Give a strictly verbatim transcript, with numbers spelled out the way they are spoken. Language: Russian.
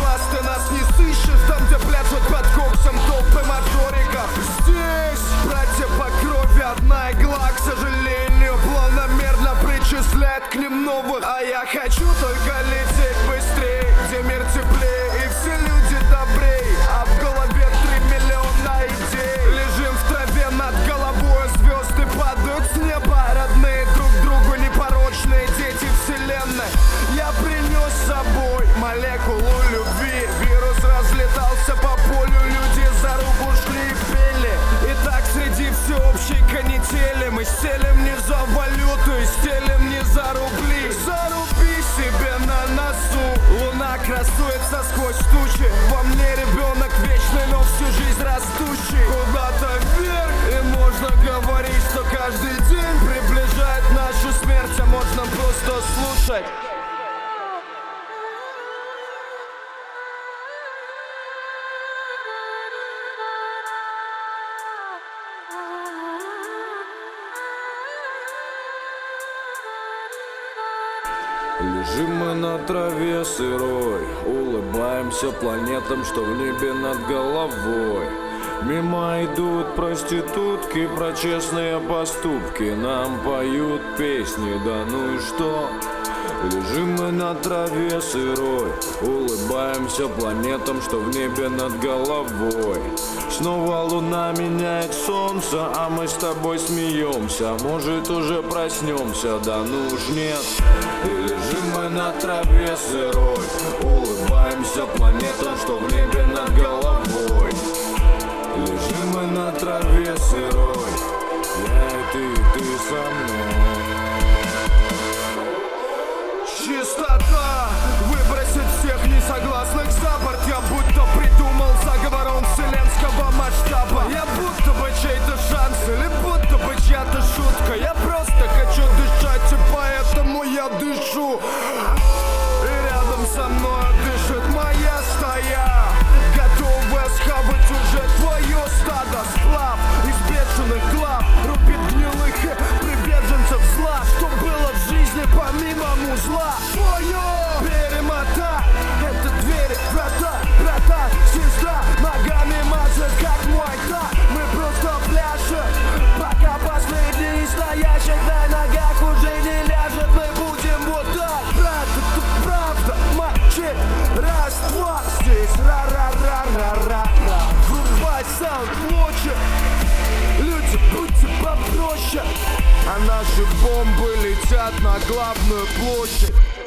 нас ты нас не сыщешь. Там, где пляшут под коксом толпы мажориков. Здесь братья по крови, одна игла, к сожалению, планомерно причисляет к ним новых. А я хочу только лететь быстрее, где мир теплее и все люди добрей. А в голове три миллиона идей. Лежим в траве над головой, звезды падают с неба. Родные друг другу непорочные дети вселенной. Я принес с собой молекулу любви. Вирус разлетался по полю, люди за руку шли и пели. И так среди всеобщей канители мы стелим не за валюту и стелим не за рубли. Заруби себе на носу, луна красуется сквозь тучи. Во мне ребенок вечный, но всю жизнь растущий. Куда-то вверх, и можно говорить, что каждый день приближает нашу смерть, а можно просто слушать. Лежим мы на траве сырой, улыбаемся планетам, что в небе над головой. Мимо идут проститутки, про честные поступки нам поют песни, да ну и что? Лежим мы на траве сырой, улыбаемся планетам, что в небе над головой. Снова луна меняет солнце, а мы с тобой смеемся. Может уже проснемся, да ну уж нет. И лежим мы на траве сырой, улыбаемся планетам, что в небе над головой. Лежим мы на траве сырой, я и ты, и ты со мной. Чистота, выбросить всех несогласных за борт. Я будто придумал заговором вселенского масштаба. Я будто бы чей-то шанс или будто бы чья-то шутка. Я просто хочу дышать, и поэтому я дышу. И рядом со мной дышит моя стая, готовая схавать уже твое стадо. Сплав из бешеных глав рубит гнилых и приверженцев зла. Что было в жизни помимо музла? Твое перемота, это двери, врата, брата, сестра. Ногами мажет, как мой так. Мы просто пляшем, пока последний из стоящих на ногах уже не ляжет. Мы будем вот так, брат, это правда, мочи. Раз, два, здесь ра-ра-ра-ра-ра-ра. Врубай саунд-лучи, люди, будьте попроще. А наши бомбы летят на главную площадь.